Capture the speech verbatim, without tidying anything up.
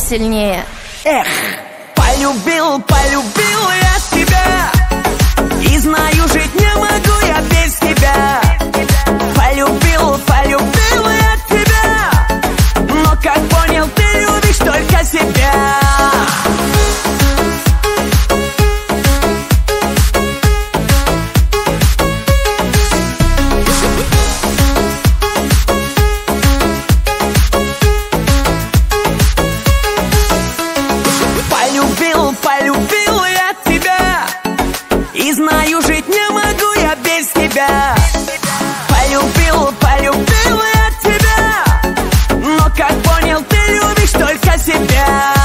сильнее. Эх, полюбил, полюбил я тебя, и знаю, жить не могу я без тебя. Полюбил, полюбил я тебя, но как понял, ты любишь только себя. Полюбил, полюбил я тебя, и знаю, жить не могу я без тебя. Полюбил, полюбил я тебя, но как понял, ты любишь только себя.